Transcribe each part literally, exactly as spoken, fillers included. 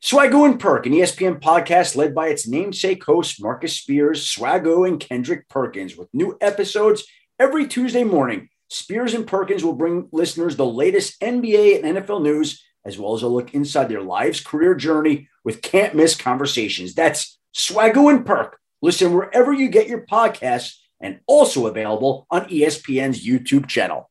Swagoo and Perk, an E S P N podcast led by its namesake hosts Marcus Spears, Swagoo, and Kendrick Perkins, with new episodes every Tuesday morning. Spears and Perkins will bring listeners the latest N B A and N F L news, as well as a look inside their lives' career journey with can't-miss conversations. That's Swagoo and Perk. Listen wherever you get your podcasts, and also available on E S P N's YouTube channel.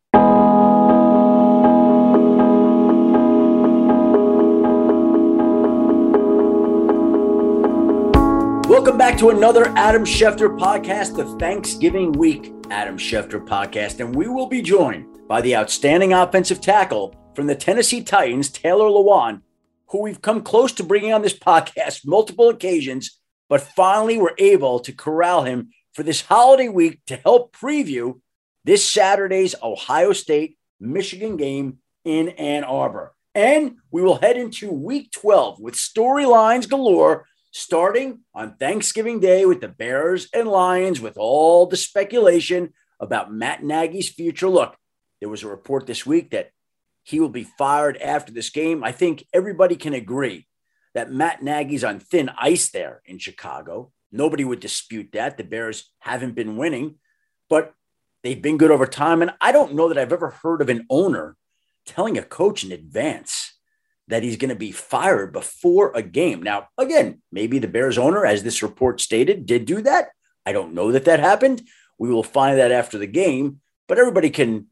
Welcome back to another Adam Schefter podcast, the Thanksgiving week Adam Schefter podcast, and we will be joined by the outstanding offensive tackle from the Tennessee Titans, Taylor Lewan, who we've come close to bringing on this podcast multiple occasions, but finally were able to corral him for this holiday week to help preview this Saturday's Ohio State-Michigan game in Ann Arbor. And we will head into week twelve with storylines galore, starting on Thanksgiving Day with the Bears and Lions, with all the speculation about Matt Nagy's future. Look, there was a report this week that he will be fired after this game. I think everybody can agree that Matt Nagy's on thin ice there in Chicago. Nobody would dispute that. The Bears haven't been winning, but they've been good over time. And I don't know that I've ever heard of an owner telling a coach in advance that he's going to be fired before a game. Now, again, maybe the Bears owner, as this report stated, did do that. I don't know that that happened. We will find that after the game, but everybody can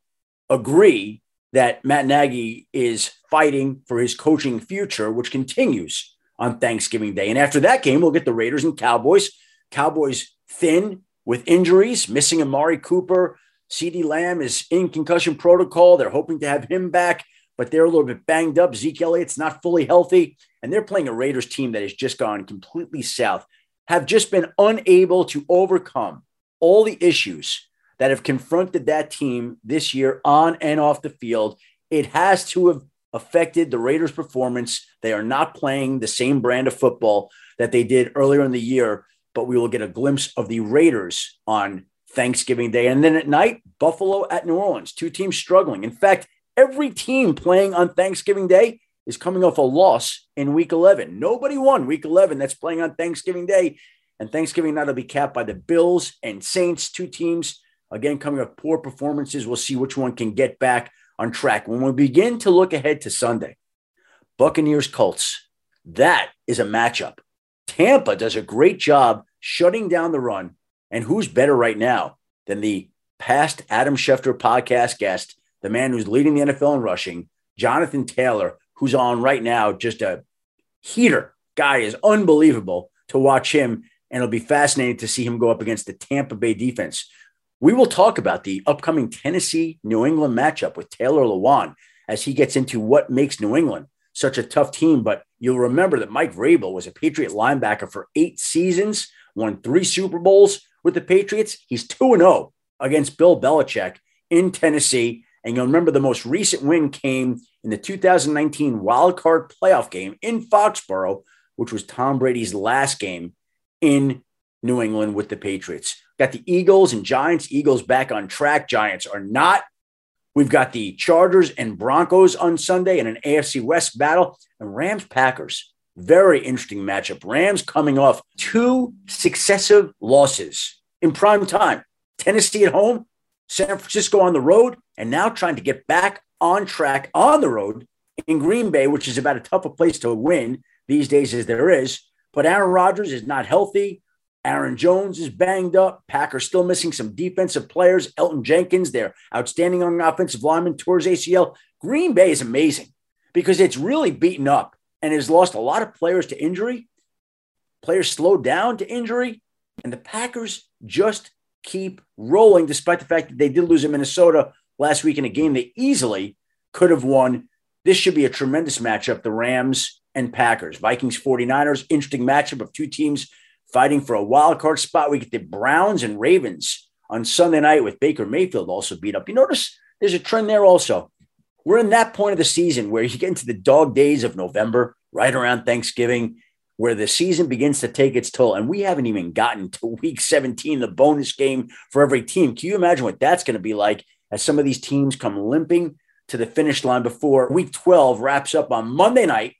agree that Matt Nagy is fighting for his coaching future, which continues on Thanksgiving Day. And after that game, we'll get the Raiders and Cowboys. Cowboys thin with injuries, missing Amari Cooper. CeeDee Lamb is in concussion protocol. They're hoping to have him back, but they're a little bit banged up. Zeke Elliott's not fully healthy, and they're playing a Raiders team that has just gone completely south, have just been unable to overcome all the issues that have confronted that team this year on and off the field. It has to have affected the Raiders' performance. They are not playing the same brand of football that they did earlier in the year, but we will get a glimpse of the Raiders on Thanksgiving Day. And then at night, Buffalo at New Orleans, two teams struggling. In fact, every team playing on Thanksgiving Day is coming off a loss in week eleven. Nobody won week eleven that's playing on Thanksgiving Day. And Thanksgiving night will be capped by the Bills and Saints, two teams, again, coming off poor performances. We'll see which one can get back on track. When we begin to look ahead to Sunday, Buccaneers Colts, that is a matchup. Tampa does a great job shutting down the run. And who's better right now than the past Adam Schefter podcast guest, the man who's leading the N F L in rushing, Jonathan Taylor, who's on right now, just a heater. Guy is unbelievable to watch him, and it'll be fascinating to see him go up against the Tampa Bay defense. We will talk about the upcoming Tennessee-New England matchup with Taylor Lewan as he gets into what makes New England such a tough team. But you'll remember that Mike Vrabel was a Patriot linebacker for eight seasons, won three Super Bowls with the Patriots. He's two and oh against Bill Belichick in Tennessee. And you'll remember the most recent win came in the two thousand nineteen Wild Card playoff game in Foxborough, which was Tom Brady's last game in New England with the Patriots. Got the Eagles and Giants. Eagles back on track. Giants are not. We've got the Chargers and Broncos on Sunday in an A F C West battle. And Rams-Packers, very interesting matchup. Rams coming off two successive losses in prime time. Tennessee at home, San Francisco on the road, and now trying to get back on track on the road in Green Bay, which is about as tough a place to win these days as there is. But Aaron Rodgers is not healthy. Aaron Jones is banged up. Packers still missing some defensive players. Elton Jenkins, their outstanding young offensive lineman, tore his A C L. Green Bay is amazing because it's really beaten up and has lost a lot of players to injury. Players slowed down to injury. And the Packers just keep rolling, despite the fact that they did lose in Minnesota last week in a game they easily could have won. This should be a tremendous matchup, the Rams and Packers. Vikings 49ers, interesting matchup of two teams fighting for a wild card spot. We get the Browns and Ravens on Sunday night with Baker Mayfield also beat up. You notice there's a trend there also. We're in that point of the season where you get into the dog days of November, right around Thanksgiving, where the season begins to take its toll. And we haven't even gotten to week seventeen, the bonus game for every team. Can you imagine what that's going to be like as some of these teams come limping to the finish line before week twelve wraps up on Monday night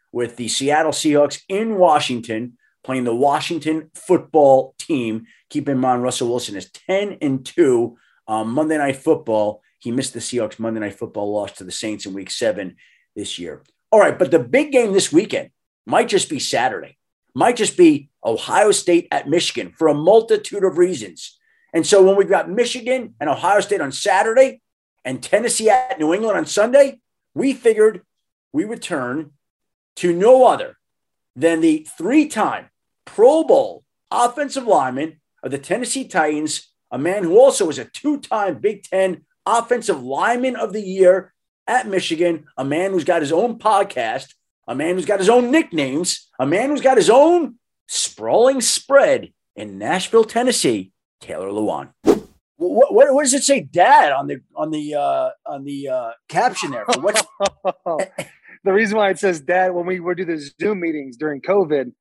with the Seattle Seahawks in Washington, playing the Washington football team. Keep in mind, Russell Wilson is ten and two on Monday Night Football. He missed the Seahawks Monday Night Football loss to the Saints in week seven this year. All right, but the big game this weekend might just be Saturday. Might just be Ohio State at Michigan for a multitude of reasons. And so when we've got Michigan and Ohio State on Saturday and Tennessee at New England on Sunday, we figured we would turn to no other than the three-time Pro Bowl offensive lineman of the Tennessee Titans, a man who also is a two-time Big Ten Offensive Lineman of the Year at Michigan, a man who's got his own podcast, a man who's got his own nicknames, a man who's got his own sprawling spread in Nashville, Tennessee, Taylor Lewan. What, what, what does it say, Dad, on the on the uh, on the uh, caption there? For what's the reason why it says Dad when we were do the Zoom meetings during COVID?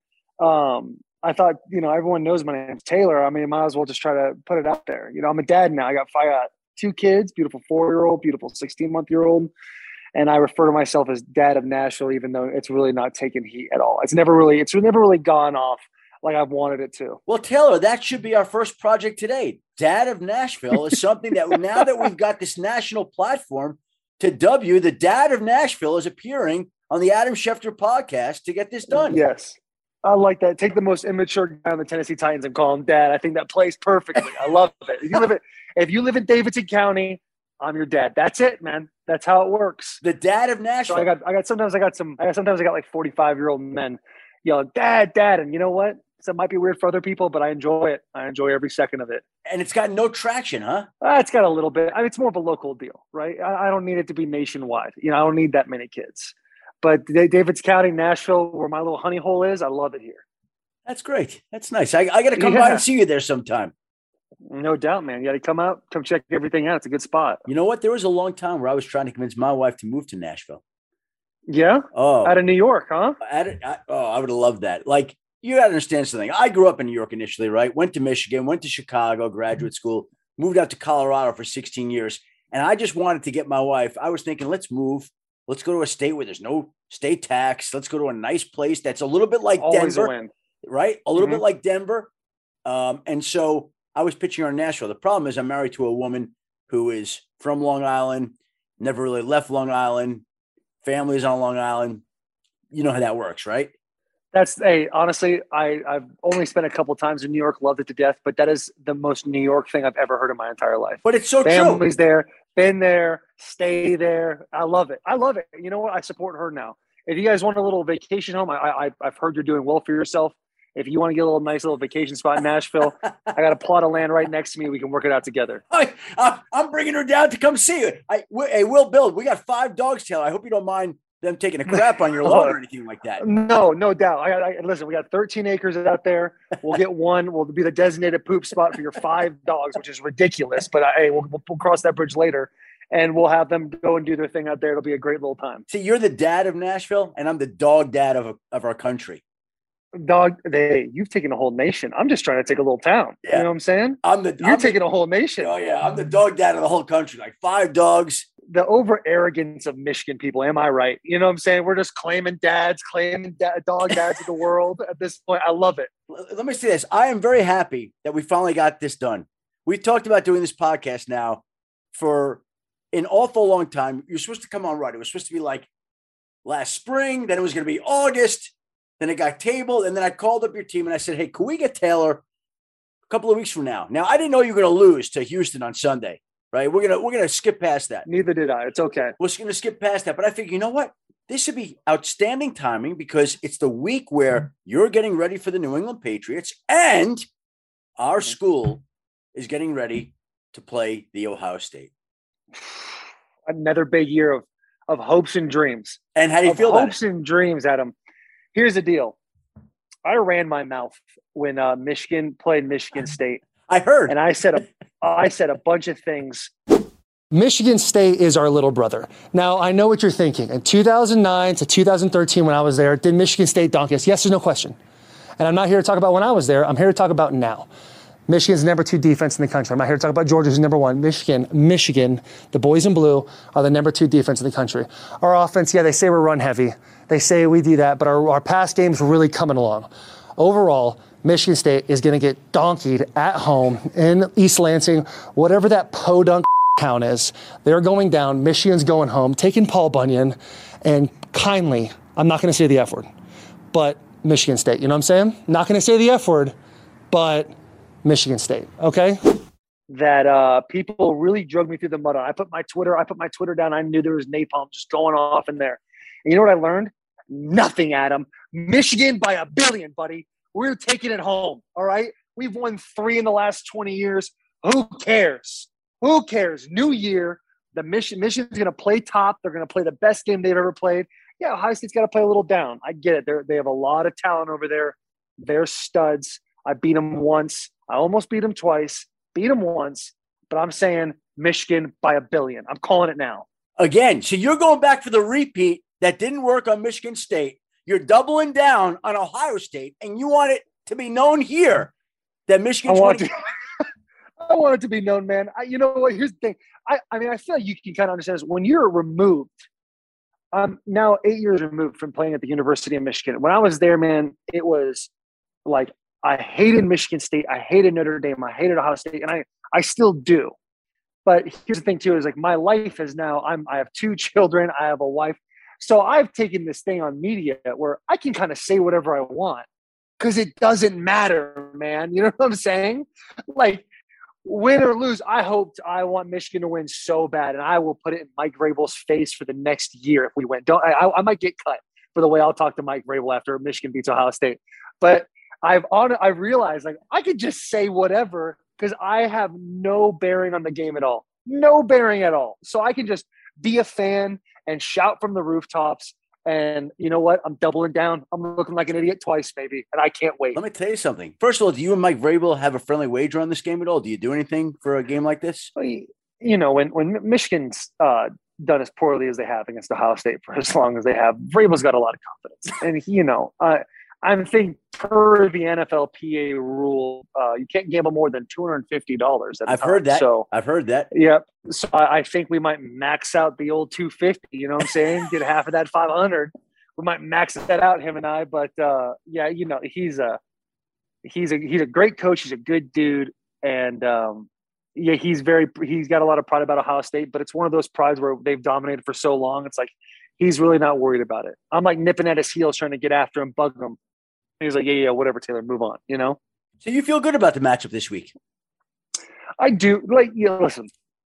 Um, I thought, you know, everyone knows my name's Taylor. I mean, I might as well just try to put it out there. You know, I'm a dad now. I got five, uh, two kids, beautiful four-year-old, beautiful sixteen-month-year-old. And I refer to myself as Dad of Nashville, even though it's really not taking heat at all. It's never really, it's never really gone off like I've wanted it to. Well, Taylor, that should be our first project today. Dad of Nashville is something that now that we've got this national platform to W, the Dad of Nashville is appearing on the Adam Schefter podcast to get this done. Yes. I like that. Take the most immature guy on the Tennessee Titans and call him Dad. I think that plays perfectly. I love it. If you live in, if you live in Davidson County, I'm your dad. That's it, man. That's how it works. The Dad of Nashville. So I got, I got, sometimes I got some, I got, sometimes I got like forty-five year old men yelling, Dad, Dad. And you know what? So it might be weird for other people, but I enjoy it. I enjoy every second of it. And it's got no traction, huh? Uh, it's got a little bit. I mean, it's more of a local deal, right? I, I don't need it to be nationwide. You know, I don't need that many kids. But Davidson County, Nashville, where my little honey hole is, I love it here. That's great. That's nice. I, I got to come yeah. by and see you there sometime. No doubt, man. You got to come out, come check everything out. It's a good spot. You know what? There was a long time where I was trying to convince my wife to move to Nashville. Yeah? Oh. Out of New York, huh? Out I, oh, I would have loved that. Like, you got to understand something. I grew up in New York initially, right? Went to Michigan, went to Chicago, graduate school, moved out to Colorado for sixteen years. And I just wanted to get my wife. I was thinking, let's move. Let's go to a state where there's no state tax. Let's go to a nice place that's a little bit like Always Denver, a win. right? A little Mm-hmm. bit like Denver. Um, and so I was pitching her in Nashville. The problem is I'm married to a woman who is from Long Island, never really left Long Island, family's on Long Island. You know how that works, right? That's hey, honestly, I, I've only spent a couple times in New York, loved it to death, but that is the most New York thing I've ever heard in my entire life. But it's so Family's true. Family's there, been there, stay there. I love it. I love it. You know what? I support her now. If you guys want a little vacation home, I, I, I've heard you're doing well for yourself. If you want to get a little nice little vacation spot in Nashville, I got a plot of land right next to me. We can work it out together. I, I, I'm bringing her down to come see you. I, hey, Will Bill, we got five dogs, Taylor. I hope you don't mind them taking a crap on your lawn or anything like that. No, no doubt. I, I listen. We got thirteen acres out there. We'll get one. We'll be the designated poop spot for your five dogs, which is ridiculous. But I, hey, we'll, we'll cross that bridge later, and we'll have them go and do their thing out there. It'll be a great little time. See, you're the dad of Nashville, and I'm the dog dad of of our country. Dog, they you've taken a whole nation. I'm just trying to take a little town. Yeah. You know what I'm saying? I'm the you're I'm taking the, a whole nation. Oh yeah, I'm the dog dad of the whole country. Like five dogs. The over arrogance of Michigan people. Am I right? You know what I'm saying? We're just claiming dads, claiming da- dog dads of the world at this point. I love it. Let me say this. I am very happy that we finally got this done. We've talked about doing this podcast now for an awful long time. You're supposed to come on right. It was supposed to be like last spring. Then it was going to be August. Then it got tabled. And then I called up your team and I said, hey, can we get Taylor a couple of weeks from now? Now, I didn't know you were going to lose to Houston on Sunday. Right. We're going to, we're going to skip past that. Neither did I. It's okay. We're going to skip past that. But I figured, you know what? This would be outstanding timing because it's the week where you're getting ready for the New England Patriots and our school is getting ready to play the Ohio State. Another big year of, of hopes and dreams. And how do you of feel about it? Hopes and dreams, Adam. Here's the deal. I ran my mouth when uh, Michigan played Michigan State. I heard. And I said a, I said a bunch of things. Michigan State is our little brother. Now, I know what you're thinking. In two thousand nine to two thousand thirteen, when I was there, did Michigan State donk us? Yes, there's no question. And I'm not here to talk about when I was there. I'm here to talk about now. Michigan's number two defense in the country. I'm not here to talk about Georgia, who's number one. Michigan, Michigan, the boys in blue are the number two defense in the country. Our offense, yeah, they say we're run heavy. They say we do that, but our, our past games were really coming along. Overall, Michigan State is going to get donkeyed at home in East Lansing, whatever that podunk town is. They're going down. Michigan's going home, taking Paul Bunyan, and kindly, I'm not going to say the F word, but Michigan State. You know what I'm saying? Not going to say the F word, but Michigan State. Okay? That uh, people really drug me through the mud on. I put my Twitter, I put my Twitter down. I knew there was napalm just going off in there. And you know what I learned? Nothing, Adam. Michigan by a billion, buddy. We're taking it home. All right. We've won three in the last twenty years. Who cares? Who cares? New year. The Michigan Michigan's going to play top. They're going to play the best game they've ever played. Yeah, Ohio State's got to play a little down. I get it. They're, they have a lot of talent over there. They're studs. I beat them once. I almost beat them twice. Beat them once. But I'm saying Michigan by a billion. I'm calling it now. Again, so you're going back for the repeat that didn't work on Michigan State. You're doubling down on Ohio State, and you want it to be known here that Michigan. I want, to, I want it to be known, man. I, you know what? Here's the thing. I, I mean, I feel like you can kind of understand this. When you're removed, I'm now eight years removed from playing at the University of Michigan. When I was there, man, it was like I hated Michigan State. I hated Notre Dame. I hated Ohio State, and I, I still do. But here's the thing, too, is like my life is now. I'm. I have two children. I have a wife. So I've taken this thing on media where I can kind of say whatever I want because it doesn't matter, man. You know what I'm saying? Like, win or lose, I hope I want Michigan to win so bad, and I will put it in Mike Vrabel's face for the next year if we win. Don't I, I might get cut for the way I'll talk to Mike Vrabel after Michigan beats Ohio State. But I've on I've realized like I could just say whatever because I have no bearing on the game at all. No bearing at all. So I can just be a fan and shout from the rooftops. And you know what? I'm doubling down. I'm looking like an idiot twice, baby. And I can't wait. Let me tell you something. First of all, do you and Mike Vrabel have a friendly wager on this game at all? Do you do anything for a game like this? Well, you know, when, when Michigan's uh, done as poorly as they have against Ohio State for as long as they have, Vrabel's got a lot of confidence. And, he, you know, uh, I'm thinking per the N F L P A rule, uh, you can't gamble more than two hundred fifty dollars. I've time. heard that. So I've heard that. Yep. So I, I think we might max out the old two fifty. You know what I'm saying? Get half of that five hundred. We might max that out, him and I. But uh, yeah, you know, he's a he's a he's a great coach. He's a good dude, and um, yeah, he's very he's got a lot of pride about Ohio State. But it's one of those prides where they've dominated for so long. It's like he's really not worried about it. I'm like nipping at his heels, trying to get after him, bug him. He's like, yeah, yeah, whatever, Taylor, move on, you know? So you feel good about the matchup this week? I do. Like, you know, listen,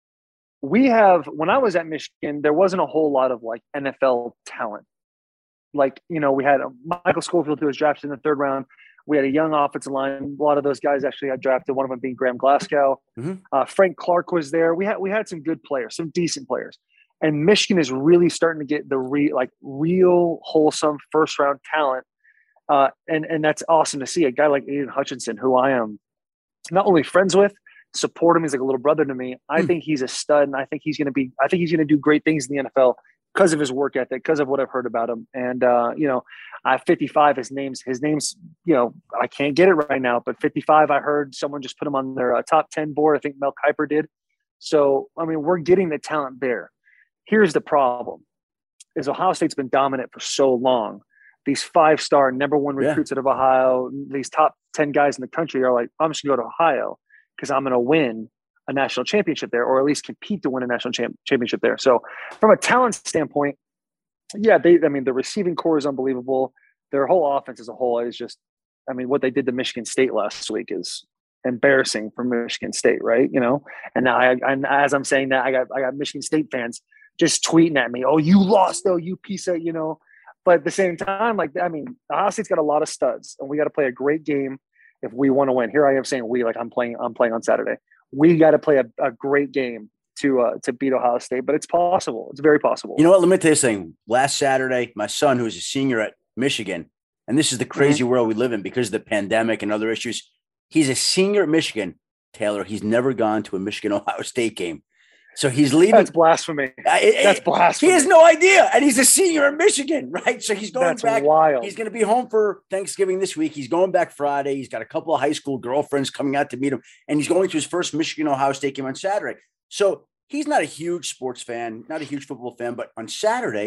we have, when I was at Michigan, there wasn't a whole lot of, like, N F L talent. Like, you know, we had a Michael Schofield who was drafted in the third round. We had a young offensive line. A lot of those guys actually got drafted, one of them being Graham Glasgow. Mm-hmm. Uh, Frank Clark was there. We had we had some good players, some decent players. And Michigan is really starting to get the re, like real wholesome first-round talent. Uh, and, and that's awesome to see. A guy like Aiden Hutchinson, who I am not only friends with, support him. He's like a little brother to me. I mm. think he's a stud, and I think he's going to be – I think he's going to do great things in the N F L because of his work ethic, because of what I've heard about him. And, uh, you know, at fifty-five, his name's, his name's, you know, I can't get it right now, but fifty-five, I heard someone just put him on their uh, top ten board. I think Mel Kiper did. So, I mean, we're getting the talent there. Here's the problem is Ohio State's been dominant for so long. These five-star number one recruits yeah. out of Ohio, these top ten guys in the country are like, I'm just going to go to Ohio because I'm going to win a national championship there, or at least compete to win a national champ- championship there. So from a talent standpoint, yeah, they, I mean, the receiving core is unbelievable. Their whole offense as a whole is just, I mean, what they did to Michigan State last week is embarrassing for Michigan State, right? You know, and now I, I, as I'm saying that, I got I got Michigan State fans just tweeting at me, "Oh, you lost, though, you piece of," you know. But at the same time, like, I mean, Ohio State's got a lot of studs, and we got to play a great game if we want to win. Here I am saying we, like I'm playing, I'm playing on Saturday. We got to play a, a great game to uh, to beat Ohio State, but it's possible. It's very possible. You know what? Let me tell you something. Last Saturday, my son, who is a senior at Michigan, and this is the crazy mm-hmm. world we live in because of the pandemic and other issues. He's a senior at Michigan, Taylor. He's never gone to a Michigan-Ohio State game. So he's leaving. That's blasphemy. Uh, it, That's blasphemy. He has no idea. And he's a senior in Michigan, right? So he's going That's back. Wild. He's going to be home for Thanksgiving this week. He's going back Friday. He's got a couple of high school girlfriends coming out to meet him. And he's going to his first Michigan-Ohio State game on Saturday. So he's not a huge sports fan, not a huge football fan. But on Saturday,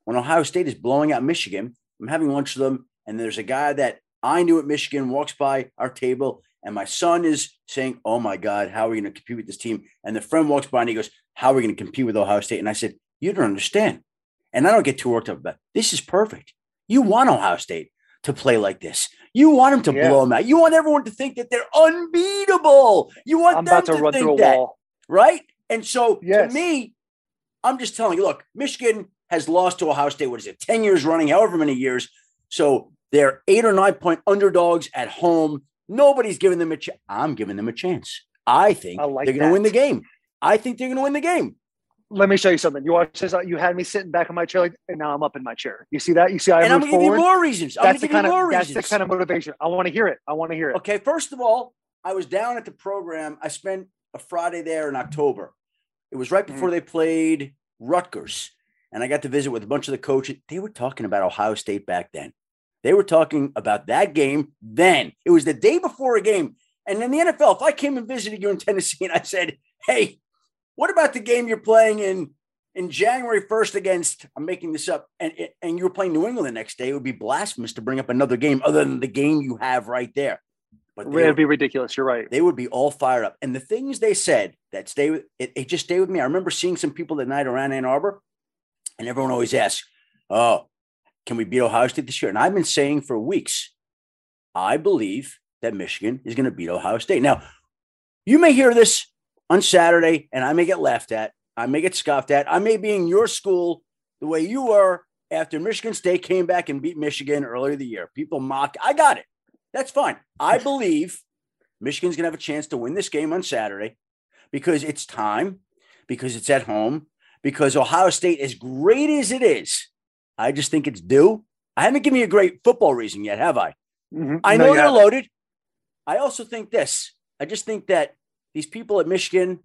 when Ohio State is blowing out Michigan, I'm having lunch with them, and there's a guy that I knew at Michigan walks by our table, and my son is saying, oh, my God, how are we going to compete with this team? And the friend walks by, and he goes, how are we going to compete with Ohio State? And I said, you don't understand. And I don't get too worked up about it. This is perfect. You want Ohio State to play like this. You want them to yeah. blow them out. You want everyone to think that they're unbeatable. You want I'm them about to, to run think through a that, wall. right? And so yes. to me, I'm just telling you, look, Michigan has lost to Ohio State, what is it, ten years running, however many years. So they're eight or nine point underdogs at home. Nobody's giving them a chance. I'm giving them a chance. I think I like they're going to win the game. I think they're going to win the game. Let me show you something. You watch this. You had me sitting back in my chair, like, and now I'm up in my chair. You see that? You see, I and I'm going to give you more reasons. I'm going to give you more of, reasons. That's the kind of motivation. I want to hear it. I want to hear it. Okay, first of all, I was down at the program. I spent a Friday there in October. It was right before mm-hmm. they played Rutgers, and I got to visit with a bunch of the coaches. They were talking about Ohio State back then. They were talking about that game then. It was the day before a game. And in the N F L, if I came and visited you in Tennessee and I said, hey, what about the game you're playing in in January first against, I'm making this up, and, and you were playing New England the next day, it would be blasphemous to bring up another game other than the game you have right there. But it would be ridiculous. You're right. They would be all fired up. And the things they said that stay with it, it just stayed with me. I remember seeing some people that night around Ann Arbor, and everyone always asks, oh, can we beat Ohio State this year? And I've been saying for weeks, I believe that Michigan is going to beat Ohio State. Now, you may hear this on Saturday, and I may get laughed at. I may get scoffed at. I may be in your school the way you were after Michigan State came back and beat Michigan earlier the year. People mock. I got it. That's fine. I believe Michigan's going to have a chance to win this game on Saturday because it's time, because it's at home, because Ohio State, as great as it is, I just think it's due. I haven't given you a great football reason yet, have I? Mm-hmm. I no, know they're haven't. loaded. I also think this. I just think that these people at Michigan,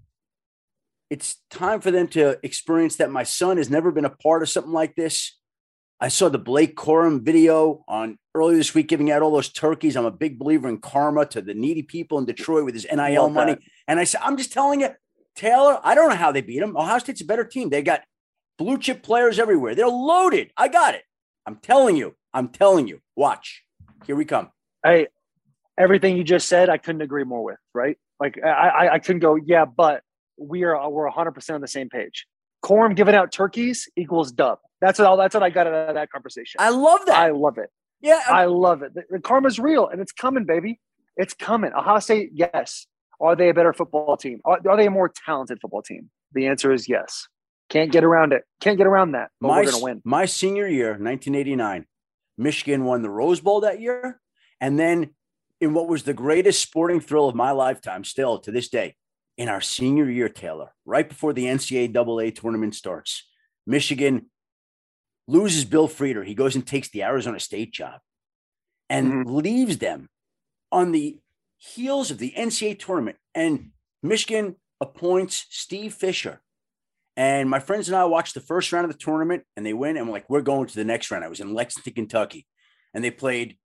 it's time for them to experience that my son has never been a part of something like this. I saw the Blake Corum video on earlier this week giving out all those turkeys. I'm a big believer in karma to the needy people in Detroit with his N I L money. That. And I said, I'm just telling you, Taylor, I don't know how they beat them. Ohio State's a better team. They got blue chip players everywhere. They're loaded. I got it. I'm telling you. I'm telling you. Watch. Here we come. Hey, everything you just said, I couldn't agree more with, right? Like I, I, I couldn't go, yeah, but we are we're one hundred percent on the same page. Corum giving out turkeys equals dub. That's what that's what I got out of that conversation. I love that. I love it. Yeah, I'm, I love it. The, the karma's real, and it's coming, baby. It's coming. Ohio State, yes. Are they a better football team? Are, are they a more talented football team? The answer is yes. Can't get around it. Can't get around that. But my, we're gonna win. My senior year, nineteen eighty-nine, Michigan won the Rose Bowl that year, and then in what was the greatest sporting thrill of my lifetime, still to this day, in our senior year, Taylor, right before the N C double A tournament starts, Michigan loses Bill Frieder. He goes and takes the Arizona State job and mm-hmm. leaves them on the heels of the N C double A tournament. And Michigan appoints Steve Fisher. And my friends and I watched the first round of the tournament, and they win. And we're like, we're going to the next round. I was in Lexington, Kentucky, and they played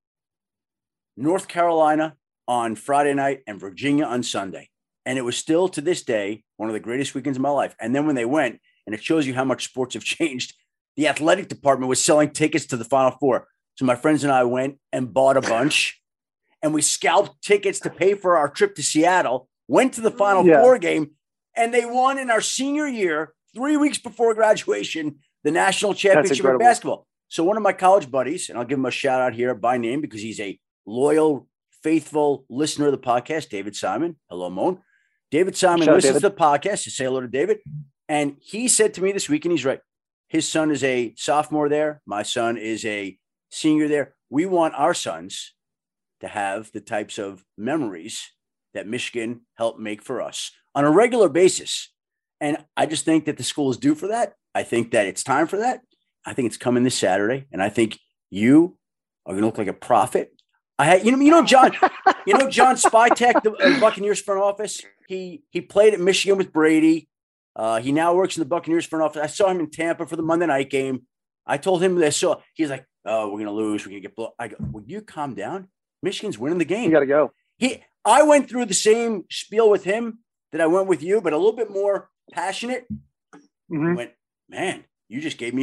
North Carolina on Friday night and Virginia on Sunday. And it was still, to this day, one of the greatest weekends of my life. And then when they went, and it shows you how much sports have changed, the athletic department was selling tickets to the Final Four. So my friends and I went and bought a bunch, and we scalped tickets to pay for our trip to Seattle, went to the Final yeah. Four game, and they won in our senior year, three weeks before graduation, the national championship in basketball. So one of my college buddies, and I'll give him a shout out here by name because he's a loyal, faithful listener of the podcast, David Simon. Hello, Moan. David Simon Shout listens David. to the podcast. You say hello to David. And he said to me this week, and he's right, his son is a sophomore there. My son is a senior there. We want our sons to have the types of memories that Michigan helped make for us on a regular basis. And I just think that the school is due for that. I think that it's time for that. I think it's coming this Saturday. And I think you are going to look like a prophet. I had, you know, you know, John, you know, John Spytek, the uh, Buccaneers front office. He, he played at Michigan with Brady. Uh, he now works in the Buccaneers front office. I saw him in Tampa for the Monday night game. I told him this. So he's like, oh, we're going to lose. We're going to get blown. I go, will you calm down? Michigan's winning the game. You got to go. He, I went through the same spiel with him that I went with you, but a little bit more passionate. Mm-hmm. I went, man, you just gave me hope.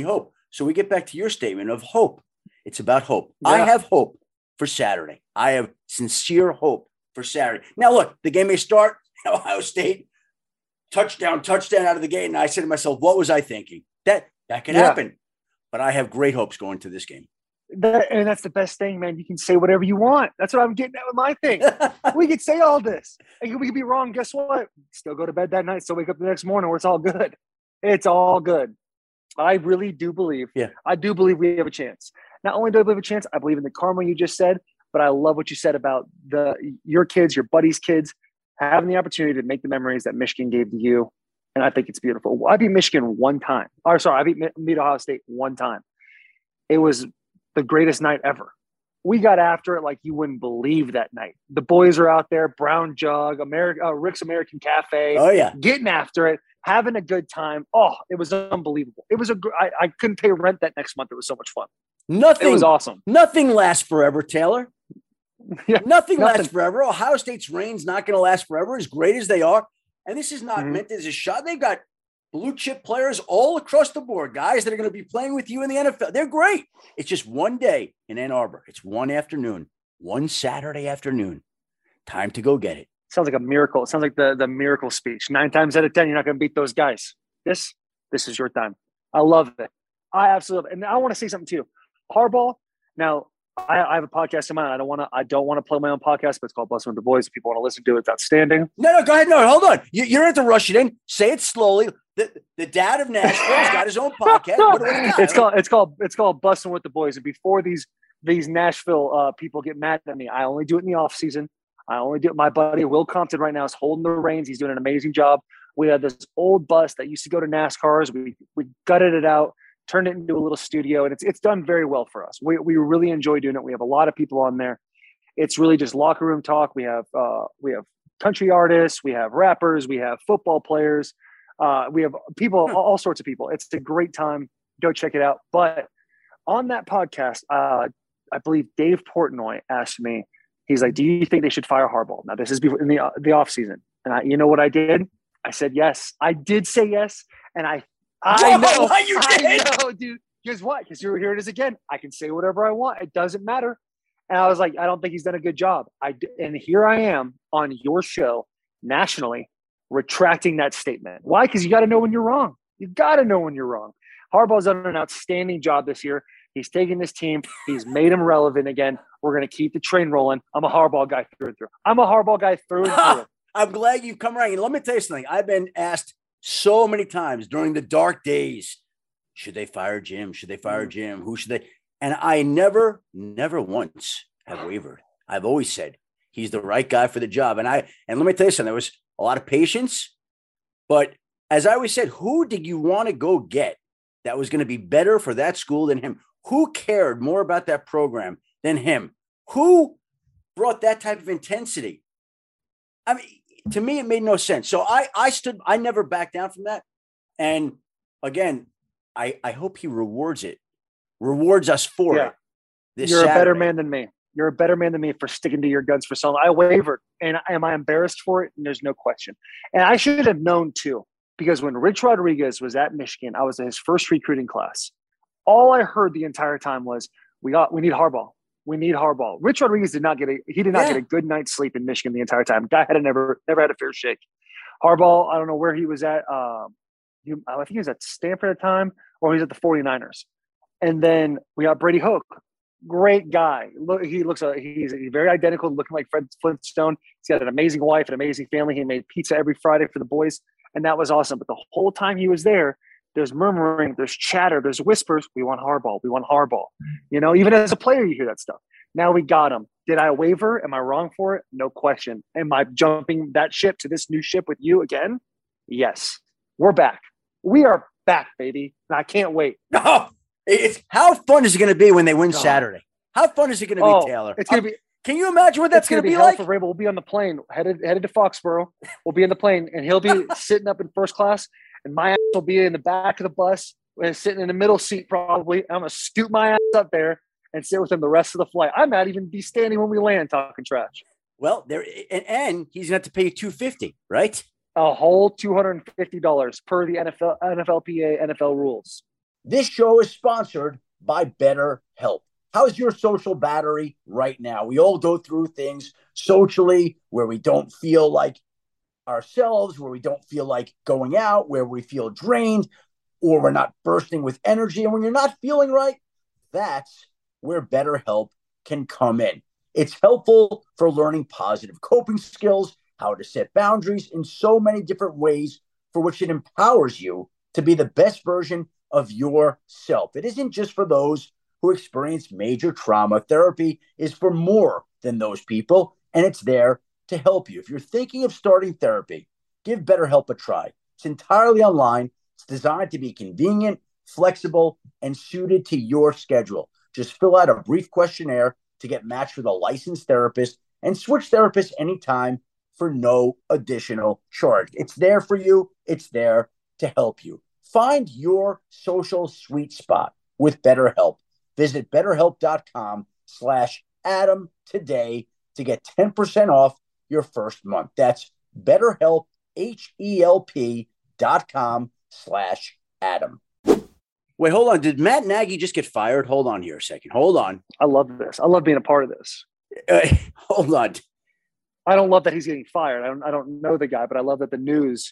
So we get back to your statement of hope. It's about hope. Yeah. I have hope for Saturday. I have sincere hope for Saturday. Now, look, the game may start. Ohio State, touchdown, touchdown out of the gate. And I said to myself, what was I thinking? That that could Yeah. happen. But I have great hopes going to this game. That, and that's the best thing, man. You can say whatever you want. That's what I'm getting at with my thing. We could say all this. And we could be wrong. Guess what? Still go to bed that night. Still wake up the next morning where it's all good. It's all good. I really do believe. Yeah. I do believe we have a chance. Not only do I believe a chance, I believe in the karma you just said, but I love what you said about the your kids, your buddies' kids, having the opportunity to make the memories that Michigan gave to you. And I think it's beautiful. I beat Michigan one time. Or sorry, I beat, beat Ohio State one time. It was the greatest night ever. We got after it like you wouldn't believe that night. The boys are out there, Brown Jug, America, uh, Rick's American Cafe. Oh, yeah. Getting after it, having a good time. Oh, it was unbelievable. It was a. I, I couldn't pay rent that next month. It was so much fun. Nothing. It was awesome. Nothing lasts forever, Taylor. Yeah, nothing, nothing lasts forever. Ohio State's reign's not going to last forever, as great as they are. And this is not Mhm. meant as a shot. They've got blue chip players all across the board, guys that are going to be playing with you in the N F L. They're great. It's just one day in Ann Arbor. It's one afternoon, one Saturday afternoon. Time to go get it. Sounds like a miracle. It sounds like the, the miracle speech. Nine times out of ten, you're not going to beat those guys. This, this is your time. I love it. I absolutely, and I want to say something too. Harbaugh. Now, I, I have a podcast in mind. I don't want to. I don't want to play my own podcast, but it's called Blessing with the Boys. If people want to listen to it, it's outstanding. No, no, go ahead. No, hold on. You, you don't have to rush it in. Say it slowly. The, the dad of Nashville's got his own podcast. What, what do you got? It's called. It's called. It's called Busting with the Boys. And before these these Nashville uh, people get mad at me, I only do it in the off season. I only do it. My buddy Will Compton right now is holding the reins. He's doing an amazing job. We had this old bus that used to go to NASCARs. We we gutted it out, turned it into a little studio, and it's it's done very well for us. We we really enjoy doing it. We have a lot of people on there. It's really just locker room talk. We have uh, we have country artists, we have rappers, we have football players, uh, we have people, all, all sorts of people. It's a great time. Go check it out. But on that podcast, uh, I believe Dave Portnoy asked me. He's like, "Do you think they should fire Harbaugh?" Now this is before, in the uh, the off season, and I, you know what I did? I said yes. I did say yes, and I. I know, Whoa, you did. I know, dude. Guess what? Because here, here it is again. I can say whatever I want. It doesn't matter. And I was like, I don't think he's done a good job. I and here I am on your show nationally retracting that statement. Why? Because you got to know when you're wrong. You got to know when you're wrong. Harbaugh's done an outstanding job this year. He's taken this team. He's made them relevant again. We're going to keep the train rolling. I'm a Harbaugh guy through and through. I'm a Harbaugh guy through and through. I'm glad you've come around. And let me tell you something. I've been asked so many times during the dark days, should they fire Jim? Should they fire Jim? Who should they? And I never, never once have wavered. I've always said he's the right guy for the job. And I, and let me tell you something, there was a lot of patience, but as I always said, who did you want to go get that was going to be better for that school than him? Who cared more about that program than him? Who brought that type of intensity? I mean, to me, it made no sense. So I, I stood, I never backed down from that. And again, I, I hope he rewards it, rewards us for Yeah. it. This You're a better Saturday. man than me. You're a better man than me for sticking to your guns for so long. I wavered. And am I embarrassed for it? And there's no question. And I should have known too, because when Rich Rodriguez was at Michigan, I was in his first recruiting class. All I heard the entire time was, we got, we need Harbaugh. We need Harbaugh. Rich Rodriguez did not get a, he did not Yeah. get a good night's sleep in Michigan the entire time. Guy had a never, never had a fair shake. Harbaugh, I don't know where he was at. Um, he, I think he was at Stanford at the time, or he was at the 49ers. And then we got Brady Hoke. Great guy. Look, he looks, uh, he's, he's very identical, looking like Fred Flintstone. He's got an amazing wife, an amazing family. He made pizza every Friday for the boys, and that was awesome. But the whole time he was there, there's murmuring, there's chatter, there's whispers. We want Harbaugh. We want Harbaugh. You know, even as a player, you hear that stuff. Now we got him. Did I waver? Am I wrong for it? No question. Am I jumping that ship to this new ship with you again? Yes. We're back. We are back, baby. And I can't wait. No, it's how fun is it going to be when they win God. Saturday? How fun is it going to Oh, be, Taylor? it's going to Um, be Can you imagine what that's It's going to be, be hell like? for Rabel. We'll be on the plane headed headed to Foxborough. We'll be in the plane, and he'll be sitting up in first class, and my ass will be in the back of the bus, and sitting in the middle seat probably. I'm going to scoot my ass up there and sit with him the rest of the flight. I might even be standing when we land talking trash. Well, there and, and he's going to have to pay you two hundred fifty dollars, right? A whole two hundred fifty dollars per the N F L, N F L P A, N F L rules. This show is sponsored by BetterHelp. How's your social battery right now? We all go through things socially where we don't feel like ourselves, where we don't feel like going out, where we feel drained, or we're not bursting with energy. And when you're not feeling right, that's where BetterHelp can come in. It's helpful for learning positive coping skills, how to set boundaries in so many different ways for which it empowers you to be the best version of yourself. It isn't just for those who experience major trauma. Therapy is for more than those people, and it's there to help you. If you're thinking of starting therapy, give BetterHelp a try. It's entirely online. It's designed to be convenient, flexible, and suited to your schedule. Just fill out a brief questionnaire to get matched with a licensed therapist and switch therapists anytime for no additional charge. It's there for you. It's there to help you. Find your social sweet spot with BetterHelp. Visit betterhelp.com slash Adam today to get ten percent off your first month. That's BetterHelp, H-E-L-P dot com slash Adam. Wait, hold on. Did Matt Nagy just get fired? Hold on here a second. Hold on. I love this. I love being a part of this. Uh, hold on. I don't love that he's getting fired. I don't, I don't know the guy, but I love that the news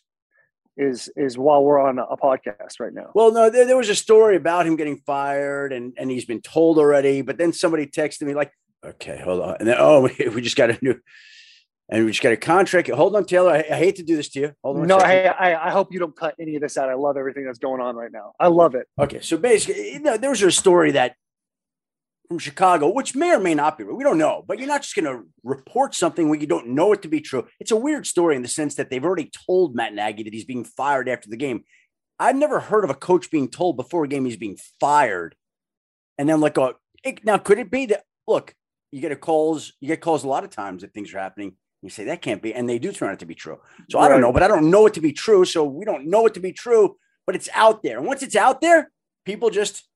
is is while we're on a, a podcast right now. Well, no, there, there was a story about him getting fired, and, and he's been told already. But then somebody texted me like, okay, hold on. And then, oh, we, we just got a new, and we just got a contract. Hold on, Taylor. I, I hate to do this to you. Hold on. No, I, I I hope you don't cut any of this out. I love everything that's going on right now. I love it. Okay, so basically, you know, there was a story that from Chicago, which may or may not be, we don't know, but you're not just going to report something when you don't know it to be true. It's a weird story in the sense that they've already told Matt Nagy that he's being fired after the game. I've never heard of a coach being told before a game he's being fired. And then like, oh, it, now could it be that, look, you get a calls, you get calls a lot of times that things are happening. You say that can't be, and they do turn out to be true. So right. I don't know, but I don't know it to be true. So we don't know it to be true, but it's out there. And once it's out there, people just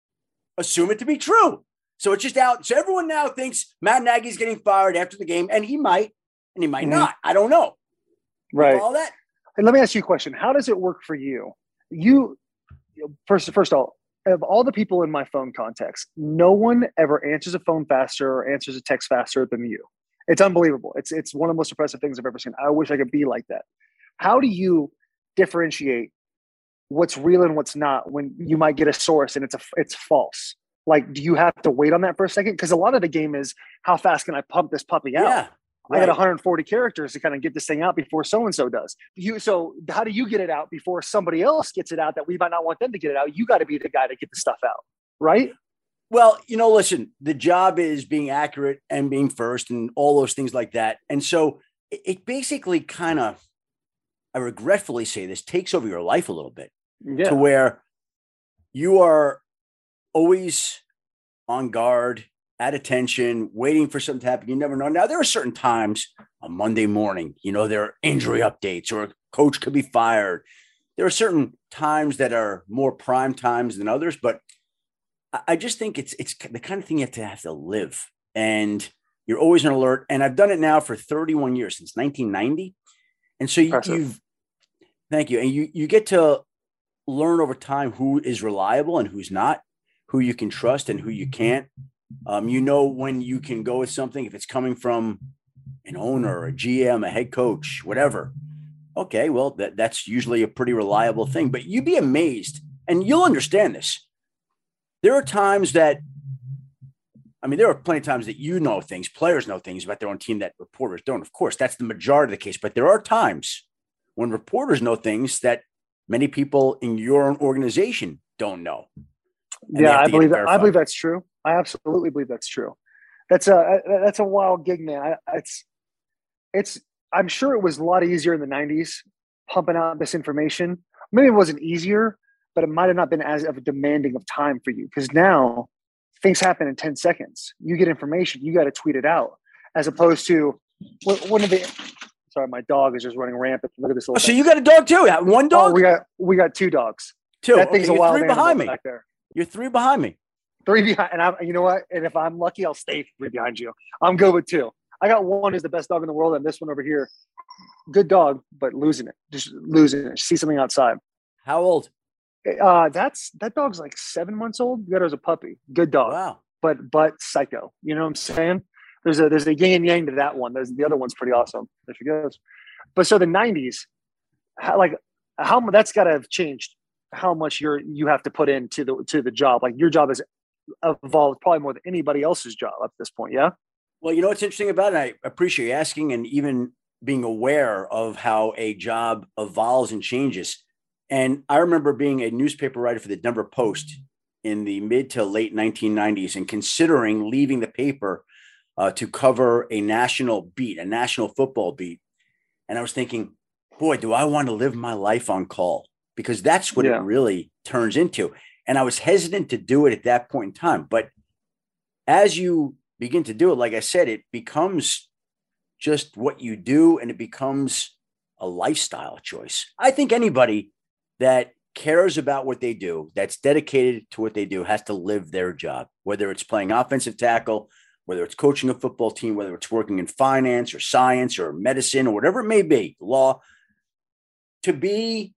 assume it to be true. So it's just out. So everyone now thinks Matt Nagy's getting fired after the game, and he might, and he might mm-hmm. not. I don't know. Right. All that. And let me ask you a question. How does it work for you? You first, first of all, of all the people in my phone contacts, no one ever answers a phone faster or answers a text faster than you. It's unbelievable. It's it's one of the most impressive things I've ever seen. I wish I could be like that. How do you differentiate what's real and what's not when you might get a source and it's a it's false? Like, do you have to wait on that for a second? Because a lot of the game is how fast can I pump this puppy out? Yeah, right. I got one hundred forty characters to kind of get this thing out before so-and-so does. You So how do you get it out before somebody else gets it out that we might not want them to get it out? You got to be the guy to get the stuff out, right? Well, you know, listen, the job is being accurate and being first and all those things like that. And so it, it basically kind of, I regretfully say this, takes over your life a little bit yeah. to where you are always on guard, at attention, waiting for something to happen. You never know. Now, there are certain times on Monday morning, you know, there are injury updates or a coach could be fired. There are certain times that are more prime times than others, but I just think it's it's the kind of thing you have to have to live, and you're always on alert. And I've done it now for thirty-one years, since nineteen ninety. And so you, you've, thank you. And you, you get to learn over time who is reliable and who's not, who you can trust and who you can't. Um, you know, when you can go with something, if it's coming from an owner, a G M, a head coach, whatever. Okay, well, that, that's usually a pretty reliable thing, but you'd be amazed, and you'll understand this. There are times that, I mean, there are plenty of times that you know things, players know things about their own team that reporters don't. Of course, that's the majority of the case. But there are times when reporters know things that many people in your own organization don't know. Yeah, I believe that. I believe that's true. I absolutely believe that's true. That's a that's a wild gig, man. I, it's it's. I'm sure it was a lot easier in the nineties pumping out this information. Maybe it wasn't easier, but it might have not been as of a demanding of time for you, because now things happen in ten seconds. You get information, you got to tweet it out, as opposed to one of the. Sorry, my dog is just running rampant. Look at this little. Oh, so you got a dog too? One dog? Oh, we got we got two dogs. Two. That thing's okay, a wild three behind me. Back there. You're three behind me. Three behind, and I'm. You know what? And if I'm lucky, I'll stay three behind you. I'm good with two. I got one who's the best dog in the world, and this one over here, good dog, but losing it, just losing it. See something outside. How old? Uh, that's that dog's like seven months old. We got her as a puppy. Good dog. Wow. But but psycho. You know what I'm saying? There's a there's a yin and yang to that one. There's the other one's pretty awesome. There she goes. But so the nineties, how, like how that's got to have changed. How much you're you have to put into the to the job. Like your job has evolved probably more than anybody else's job at this point. Yeah. Well, you know what's interesting about it? I appreciate you asking and even being aware of how a job evolves and changes. And I remember being a newspaper writer for the Denver Post in the mid to late nineteen nineties and considering leaving the paper uh, to cover a national beat, a national football beat. And I was thinking, boy, do I want to live my life on call? Because that's what yeah. it really turns into. And I was hesitant to do it at that point in time. But as you begin to do it, like I said, it becomes just what you do and it becomes a lifestyle choice. I think anybody that cares about what they do, that's dedicated to what they do, has to live their job, whether it's playing offensive tackle, whether it's coaching a football team, whether it's working in finance or science or medicine or whatever it may be, law. To be,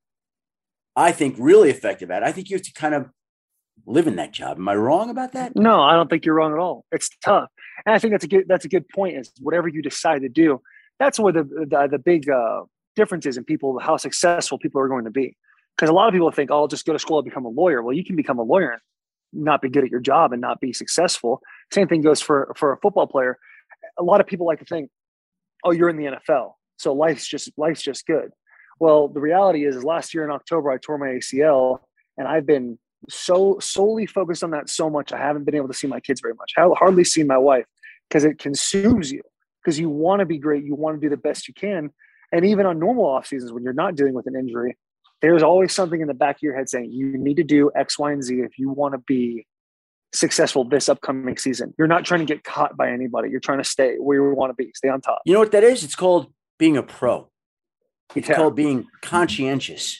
I think, really effective at it, I think you have to kind of live in that job. Am I wrong about that? No, I don't think you're wrong at all. It's tough. And I think that's a good, that's a good point is whatever you decide to do, that's where the, the, the big uh, difference is in people, how successful people are going to be. Because a lot of people think, oh, I'll just go to school and become a lawyer. Well, you can become a lawyer and not be good at your job and not be successful. Same thing goes for, for a football player. A lot of people like to think, oh, you're in the N F L, so life's just life's just good. Well, the reality is, is last year in October, I tore my A C L, and I've been so solely focused on that so much. I haven't been able to see my kids very much. I hardly see my wife because it consumes you because you want to be great. You want to do the best you can. And even on normal off seasons, when you're not dealing with an injury, there's always something in the back of your head saying you need to do X, Y, and Z if you want to be successful this upcoming season. You're not trying to get caught by anybody. You're trying to stay where you want to be, stay on top. You know what that is? It's called being a pro. It's Yeah. called being conscientious.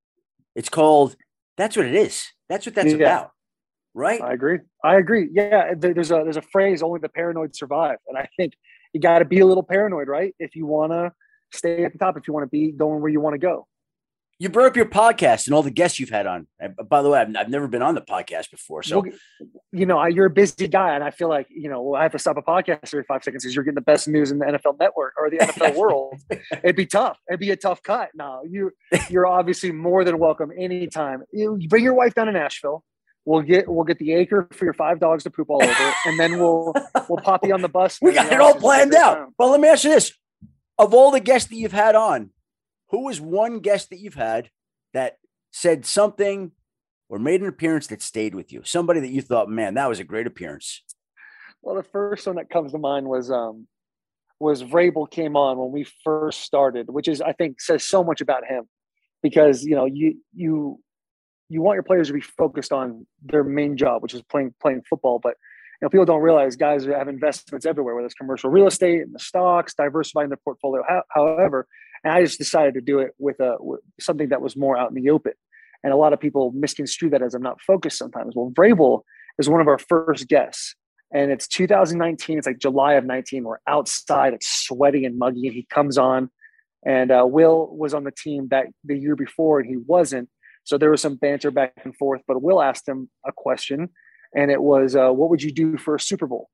It's called, that's what it is. That's what that's Yeah. about. Right? I agree. I agree. Yeah. there- There's a, there's a phrase, only the paranoid survive. And I think you got to be a little paranoid, right? If you want to stay at the top, if you want to be going where you want to go. You brought up your podcast and all the guests you've had on. And by the way, I've, I've never been on the podcast before. So, Well, you know, I, you're a busy guy, and I feel like, you know, I have to stop a podcast every five seconds because you're getting the best news in the N F L network or the N F L world. It'd be tough. It'd be a tough cut. No, you, you're obviously more than welcome anytime. You, you bring your wife down to Nashville. We'll get we'll get the acre for your five dogs to poop all over, and then we'll we'll pop you on the bus. we got it all planned out. Well, let me ask you this: of all the guests that you've had on, who was one guest that you've had that said something or made an appearance that stayed with you? Somebody that you thought, man, that was a great appearance. Well, the first one that comes to mind was um was Vrabel came on when we first started, which is I think says so much about him because you know you you you want your players to be focused on their main job, which is playing playing football, but you know people don't realize guys have investments everywhere, whether it's commercial real estate and the stocks, diversifying their portfolio. How, however, and I just decided to do it with a with something that was more out in the open. And a lot of people misconstrue that as I'm not focused sometimes. Well, Vrabel is one of our first guests. And it's two thousand nineteen. It's like July of nineteen. We're outside. It's sweaty and muggy. And he comes on. And uh, Will was on the team that the year before, and he wasn't. So there was some banter back and forth. But Will asked him a question. And it was, uh, what would you do for a Super Bowl?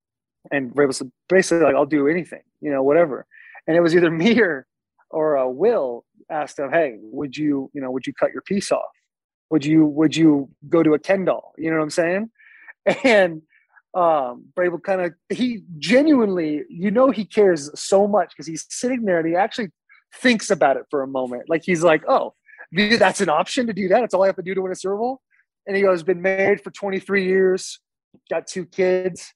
And Vrabel said, basically, like, I'll do anything, you know, whatever. And it was either me or or uh, Will asked him, hey, would you, you know, would you cut your piece off? Would you, would you go to a Ken doll? You know what I'm saying? And um, Vrabel kind of, he genuinely, you know, he cares so much because he's sitting there and he actually thinks about it for a moment. Like he's like, oh, that's an option to do that. That's all I have to do to win a Super Bowl. And he goes, been married for twenty-three years, got two kids.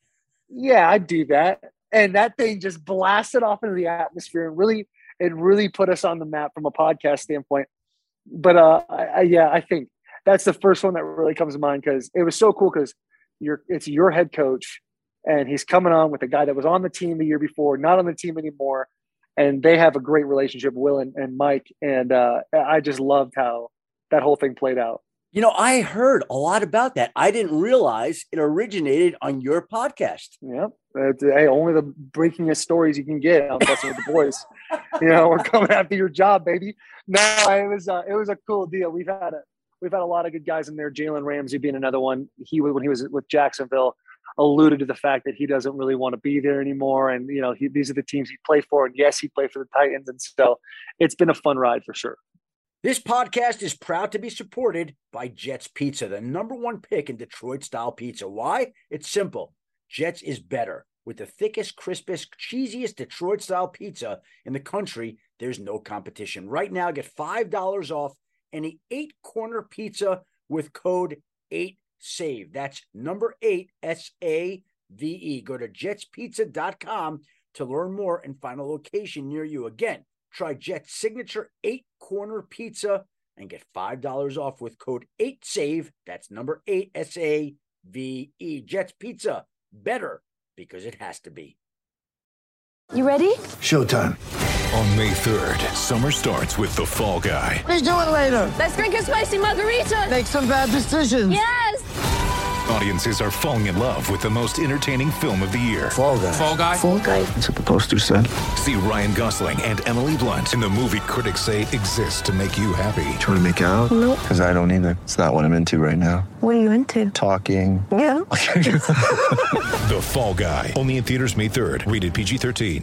Yeah, I'd do that. And that thing just blasted off into the atmosphere and really, it really put us on the map from a podcast standpoint. But uh, I, I, yeah, I think that's the first one that really comes to mind because it was so cool because you're it's your head coach and he's coming on with a guy that was on the team the year before, not on the team anymore. And they have a great relationship, Will and, and Mike. And uh, I just loved how that whole thing played out. You know, I heard a lot about that. I didn't realize it originated on your podcast. Yep. It's, hey, only the breakingest stories you can get. I'm messing with the boys. You know, we're coming after your job, baby. No, it was uh, it was a cool deal. We've had a we've had a lot of good guys in there. Jalen Ramsey being another one. He, when he was with Jacksonville, alluded to the fact that he doesn't really want to be there anymore. And, you know, he, these are the teams he played for. And yes, he played for the Titans. And so it's been a fun ride for sure. This podcast is proud to be supported by Jets Pizza, the number one pick in Detroit-style pizza. Why? It's simple. Jets is better. With the thickest, crispest, cheesiest Detroit-style pizza in the country, there's no competition. Right now, get five dollars off any eight-corner pizza with code eight save. That's number eight, S A V E. Go to jets pizza dot com to learn more and find a location near you. Again, try Jet's signature eight-corner pizza and get five dollars off with code eight save. That's number eight, S A V E. Jet's Pizza, better because it has to be. You ready? Showtime. On May third, summer starts with The Fall Guy. Let's do it later. Let's drink a spicy margarita. Make some bad decisions. Yes! Audiences are falling in love with the most entertaining film of the year. Fall Guy. Fall Guy? Fall guy. That's what the poster said. See Ryan Gosling and Emily Blunt in the movie critics say exists to make you happy. Trying to make it out? Nope. Because I don't either. It's not what I'm into right now. What are you into? Talking. Yeah. The Fall Guy. Only in theaters May third. Rated P G thirteen.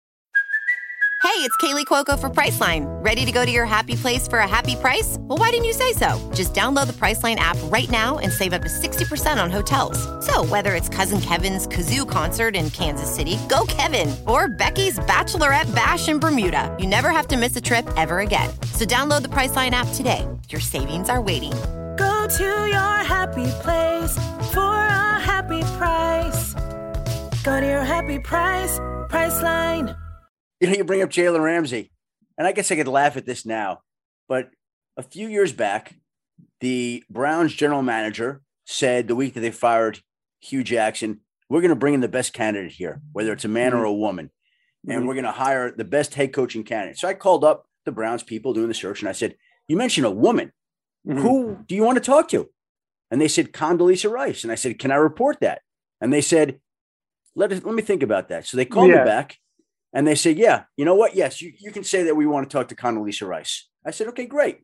Hey, it's Kaylee Cuoco for Priceline. Ready to go to your happy place for a happy price? Well, why didn't you say so? Just download the Priceline app right now and save up to sixty percent on hotels. So whether it's Cousin Kevin's Kazoo Concert in Kansas City, go Kevin, or Becky's Bachelorette Bash in Bermuda, you never have to miss a trip ever again. So download the Priceline app today. Your savings are waiting. Go to your happy place for a happy price. Go to your happy price, Priceline. You know, you bring up Jalen Ramsey, and I guess I could laugh at this now, but a few years back, the Browns general manager said the week that they fired Hugh Jackson, we're going to bring in the best candidate here, whether it's a man mm-hmm. or a woman, and mm-hmm. we're going to hire the best head coaching candidate. So I called up the Browns people doing the search, and I said, you mentioned a woman. Mm-hmm. Who do you want to talk to? And they said, Condoleezza Rice. And I said, can I report that? And they said, let, us, let me think about that. So they called yeah. me back. And they said, yeah, you know what? Yes, you, you can say that we want to talk to Condoleezza Rice. I said, okay, great.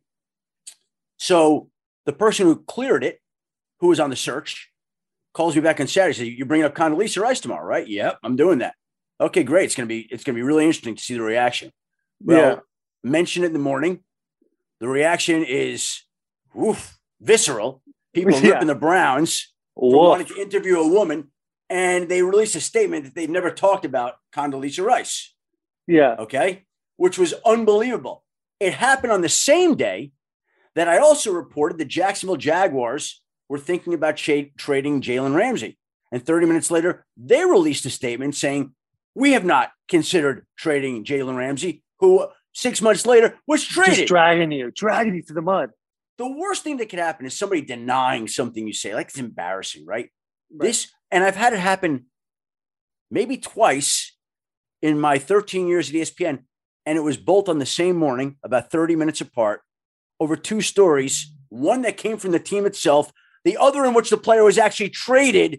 So the person who cleared it, who was on the search, calls me back on Saturday. Says, you're bringing up Condoleezza Rice tomorrow, right? Yep, I'm doing that. Okay, great. It's going to be, it's going to be really interesting to see the reaction. Well, yeah. mention it in the morning. The reaction is woof, visceral. People yeah. ripping the Browns for wanting to interview a woman. And they released a statement that they've never talked about Condoleezza Rice. Yeah. Okay. Which was unbelievable. It happened on the same day that I also reported the Jacksonville Jaguars were thinking about tra- trading Jalen Ramsey. And thirty minutes later, they released a statement saying, we have not considered trading Jalen Ramsey, who six months later was traded. Just dragging you, dragging you to the mud. The worst thing that could happen is somebody denying something you say. Like, it's embarrassing, right? right. This, and I've had it happen maybe twice in my thirteen years at E S P N, and it was both on the same morning, about thirty minutes apart, over two stories, one that came from the team itself, the other in which the player was actually traded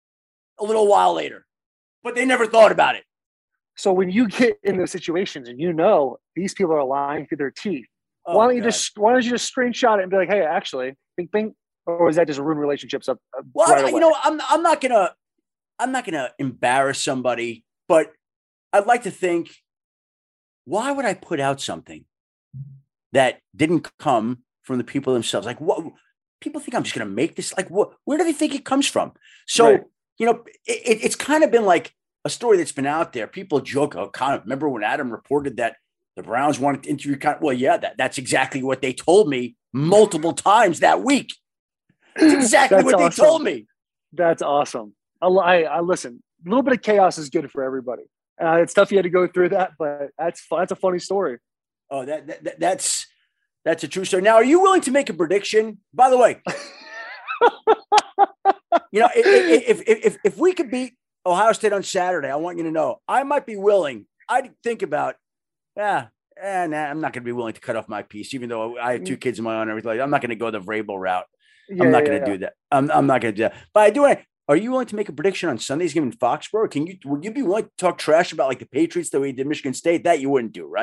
a little while later, but they never thought about it. So when you get in those situations and you know these people are lying through their teeth, oh, why don't you God. just why don't you just screenshot it and be like, hey, actually, bing, bing, or is that just ruin relationships up? up well, right I, you know, I'm I'm not gonna I'm not gonna embarrass somebody, but I'd like to think, why would I put out something that didn't come from the people themselves? Like, what people think I'm just gonna make this? Like, what? Where do they think it comes from? So. Right. You know, it, it's kind of been like a story that's been out there. People joke, oh, kind of remember when Adam reported that the Browns wanted to interview Con- well, yeah, that, that's exactly what they told me multiple times that week. That's exactly that's what awesome. they told me. That's awesome. I, I, I listen, a little bit of chaos is good for everybody. Uh, it's tough you had to go through that, but that's that's a funny story. Oh, that, that, that that's that's a true story. Now, are you willing to make a prediction? By the way, you know, if, if if if we could beat Ohio State on Saturday, I want you to know I might be willing. I'd think about, yeah, eh, nah, I'm not going to be willing to cut off my piece, even though I have two kids of my own and everything. I'm not going to go the Vrabel route. Yeah, I'm not going to yeah, do that. I'm I'm not going to do that. But I do want to. Are you willing to make a prediction on Sunday's game in Foxborough? Can you? Would you be willing to talk trash about like the Patriots the way you did Michigan State? That you wouldn't do, right?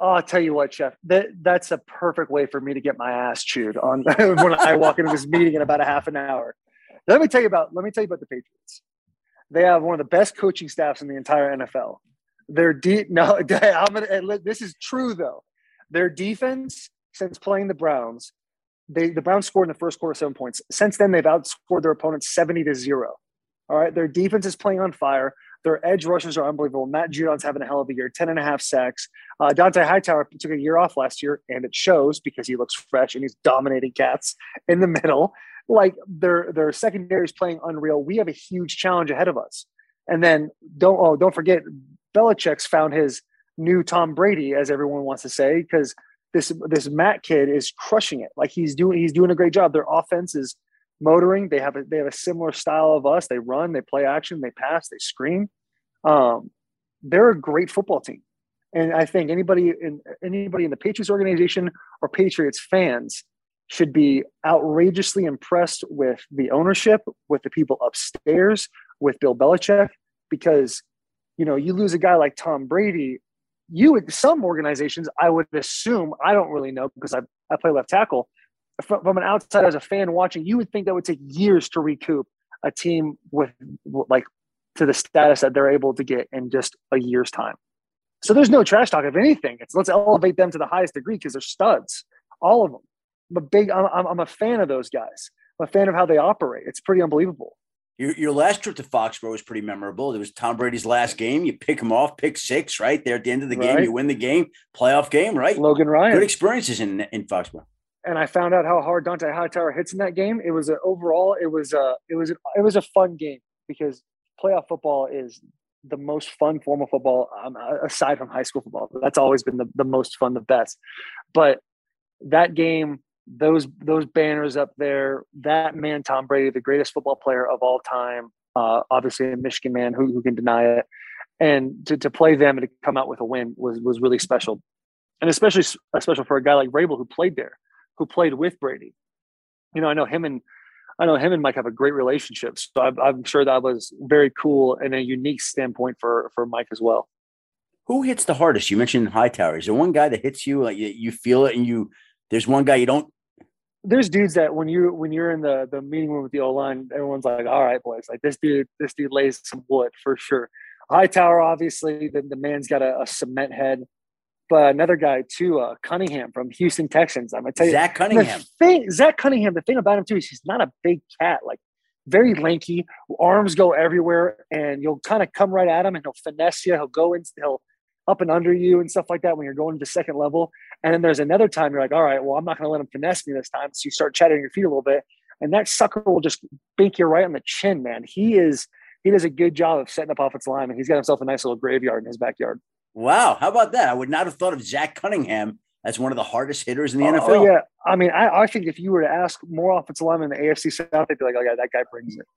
Oh, I'll tell you what, Chef, that, that's a perfect way for me to get my ass chewed on when I walk into this meeting in about a half an hour. Let me tell you about, let me tell you about the Patriots. They have one of the best coaching staffs in the entire N F L. Their de- no, I'm gonna, this is true though. Their defense, since playing the Browns, they the Browns scored in the first quarter seven points. Since then, they've outscored their opponents seventy to zero. All right, their defense is playing on fire. Their edge rushers are unbelievable. Matt Judon's having a hell of a year, ten and a half sacks. Uh, Dante Hightower took a year off last year, and it shows because he looks fresh and he's dominating cats in the middle. Like their their secondary is playing unreal. We have a huge challenge ahead of us. And then don't oh don't forget, Belichick's found his new Tom Brady, as everyone wants to say, because this this Matt kid is crushing it. Like he's doing he's doing a great job. Their offense is motoring. They have a they have a similar style of us. They run, they play action, they pass, they screen. Um, they're a great football team. And I think anybody in anybody in the Patriots organization or Patriots fans should be outrageously impressed with the ownership, with the people upstairs, with Bill Belichick, because, you know, you lose a guy like Tom Brady, you would, some organizations, I would assume, I don't really know because I, I play left tackle, from, from an outside as a fan watching, you would think that would take years to recoup a team with like to the status that they're able to get in just a year's time. So there's no trash talk of anything. It's let's elevate them to the highest degree because they're studs, all of them. I'm a big, I'm, I'm a fan of those guys. I'm a fan of how they operate. It's pretty unbelievable. Your your last trip to Foxborough was pretty memorable. It was Tom Brady's last game. You pick him off, pick six, right there at the end of the game. Right. You win the game, playoff game, right? Logan Ryan. Good experiences in in Foxborough. And I found out how hard Dante Hightower hits in that game. It was a, overall, it was a, it was a, it was a fun game because playoff football is the most fun form of football um, aside from high school football. That's always been the, the most fun, the best. But that game, those those banners up there, that man, Tom Brady, the greatest football player of all time, uh, obviously a Michigan man, who, who can deny it, and to, to play them and to come out with a win was was really special, and especially special for a guy like Vrabel who played there, who played with Brady. You know, I know him and I know him and Mike have a great relationship, so I'm, I'm sure that was very cool and a unique standpoint for for Mike as well. Who hits the hardest? You mentioned Hightower. Is there one guy that hits you like you, you feel it, and you? There's one guy you don't. There's dudes that when you when you're in the the meeting room with the O-line, everyone's like, "All right, boys, like this dude, this dude lays some wood for sure." Hightower, obviously, the, the man's got a, a cement head. But another guy too, uh, Cunningham from Houston Texans. I'm gonna tell you, Zach Cunningham. The thing, Zach Cunningham. The thing about him too is he's not a big cat, like very lanky, arms go everywhere, and you'll kind of come right at him, and he'll finesse you. He'll go in, he'll up and under you and stuff like that when you're going to second level. And then there's another time you're like, all right, well, I'm not going to let him finesse me this time. So you start chatting your feet a little bit, and that sucker will just bink you right on the chin, man. He is, he does a good job of setting up offensive line, and he's got himself a nice little graveyard in his backyard. Wow. How about that? I would not have thought of Zach Cunningham as one of the hardest hitters in the oh, N F L. Oh, yeah. I mean, I, I think if you were to ask more offensive linemen in the A F C South, they'd be like, oh, yeah, that guy brings it.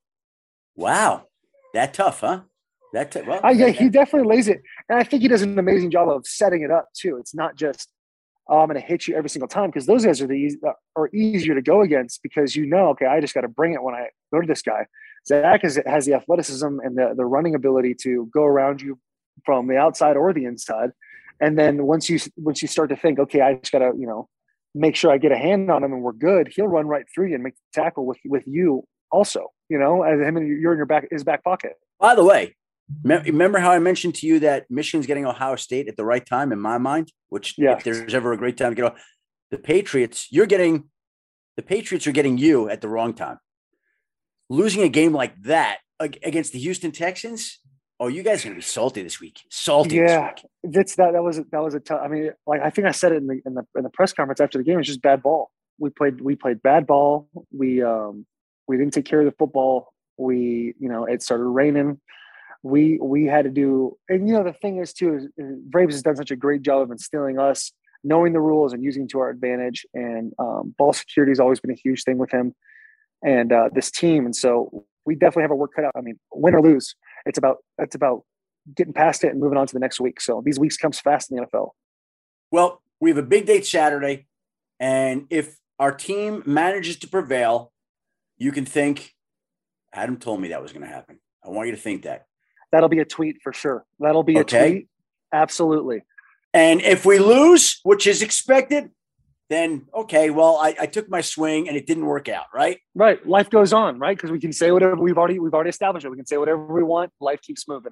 Wow. That tough, huh? That t- well, I, yeah, he definitely lays it. And I think he does an amazing job of setting it up, too. It's not just, oh, I'm going to hit you every single time, because those guys are the easy, are easier to go against because you know, okay, I just got to bring it when I go to this guy. Zach is, has the athleticism and the, the running ability to go around you from the outside or the inside. And then once you once you start to think, okay, I just got to, you know, make sure I get a hand on him and we're good, he'll run right through you and make the tackle with, with you also, you know, as him and you're in your back, his back pocket. By the way, remember how I mentioned to you that Michigan's getting Ohio State at the right time in my mind, which yes. If there's ever a great time to get off, the Patriots, you're getting, the Patriots are getting you at the wrong time. Losing a game like that against the Houston Texans, oh, you guys are gonna be salty this week. Salty. Yeah, this week. that's that. That was that was a tough. I mean, like I think I said it in the in the in the press conference after the game. It's just bad ball. We played we played bad ball. We um we didn't take care of the football. We you know it started raining. We we had to do, and you know the thing is too is, is Braves has done such a great job of instilling us knowing the rules and using to our advantage. And um, ball security has always been a huge thing with him and uh, this team. And so we definitely have our work cut out. I mean, win or lose, it's about it's about getting past it and moving on to the next week. So these weeks comes fast in the N F L. Well, we have a big date Saturday, and if our team manages to prevail, you can think, Adam told me that was going to happen. I want you to think that. That'll be a tweet for sure. That'll be a okay. tweet. Absolutely. And if we lose, which is expected, then, okay, well, I, I took my swing and it didn't work out, right? Right. Life goes on, right? Because we can say whatever we've already we've already established it. We can say whatever we want. Life keeps moving.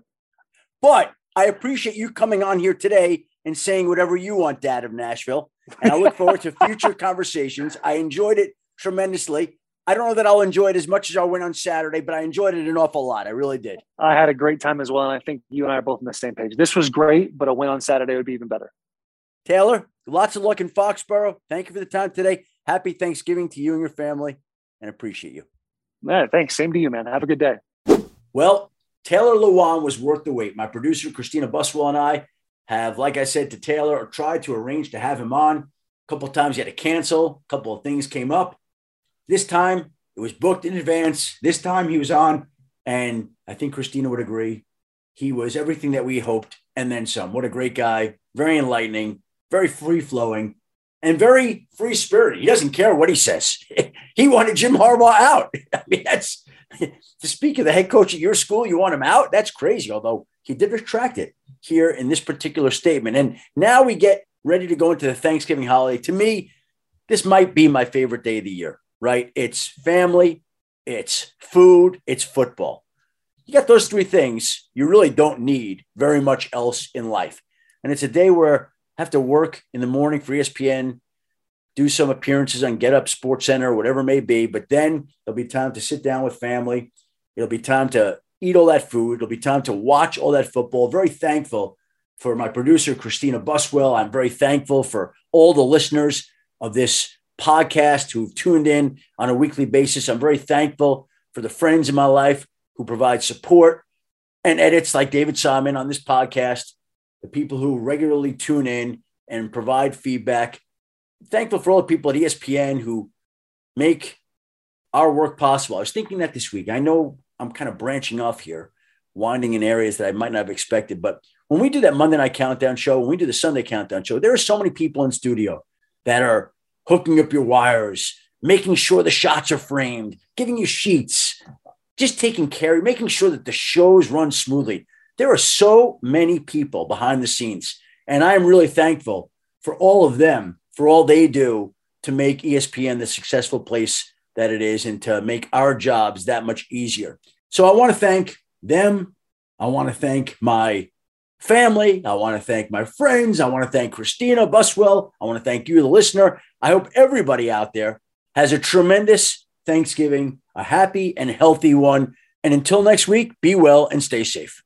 But I appreciate you coming on here today and saying whatever you want, Dad of Nashville. And I look forward to future conversations. I enjoyed it tremendously. I don't know that I'll enjoy it as much as I went on Saturday, but I enjoyed it an awful lot. I really did. I had a great time as well. And I think you and I are both on the same page. This was great, but a win on Saturday would be even better. Taylor, lots of luck in Foxborough. Thank you for the time today. Happy Thanksgiving to you and your family, and appreciate you. Man, thanks. Same to you, man. Have a good day. Well, Taylor Lewan was worth the wait. My producer, Christina Buswell, and I have, like I said to Taylor, tried to arrange to have him on. A couple of times he had to cancel. A couple of things came up. This time, it was booked in advance. This time he was on, and I think Christina would agree. He was everything that we hoped, and then some. What a great guy. Very enlightening. Very free-flowing, and very free-spirited. He doesn't care what he says. He wanted Jim Harbaugh out. I mean, that's to speak of the head coach at your school, you want him out? That's crazy, although he did retract it here in this particular statement. And now we get ready to go into the Thanksgiving holiday. To me, this might be my favorite day of the year, right? It's family, it's food, it's football. You got those three things. You really don't need very much else in life. And it's a day where have to work in the morning for E S P N, do some appearances on Get Up, Sports Center, whatever it may be. But then there'll be time to sit down with family. It'll be time to eat all that food. It'll be time to watch all that football. Very thankful for my producer, Christina Buswell. I'm very thankful for all the listeners of this podcast who've tuned in on a weekly basis. I'm very thankful for the friends in my life who provide support and edits like David Simon on this podcast. The people who regularly tune in and provide feedback. Thankful for all the people at E S P N who make our work possible. I was thinking that this week. I know I'm kind of branching off here, winding in areas that I might not have expected. But when we do that Monday Night Countdown show, when we do the Sunday Countdown show, there are so many people in studio that are hooking up your wires, making sure the shots are framed, giving you sheets, just taking care, making sure that the shows run smoothly. There are so many people behind the scenes, and I am really thankful for all of them, for all they do to make E S P N the successful place that it is and to make our jobs that much easier. So I want to thank them. I want to thank my family. I want to thank my friends. I want to thank Christina Buswell. I want to thank you, the listener. I hope everybody out there has a tremendous Thanksgiving, a happy and healthy one. And until next week, be well and stay safe.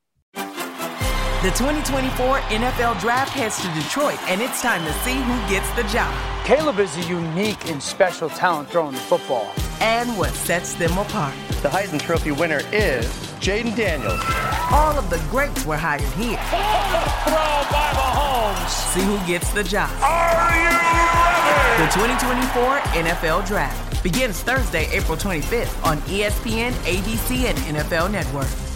The twenty twenty-four N F L Draft heads to Detroit, and it's time to see who gets the job. Caleb is a unique and special talent throwing the football. And what sets them apart. The Heisman Trophy winner is Jaden Daniels. All of the greats were hired here. Throw by Mahomes. See who gets the job. Are you ready? The twenty twenty-four N F L Draft begins Thursday, April twenty-fifth on E S P N, A B C, and N F L Network.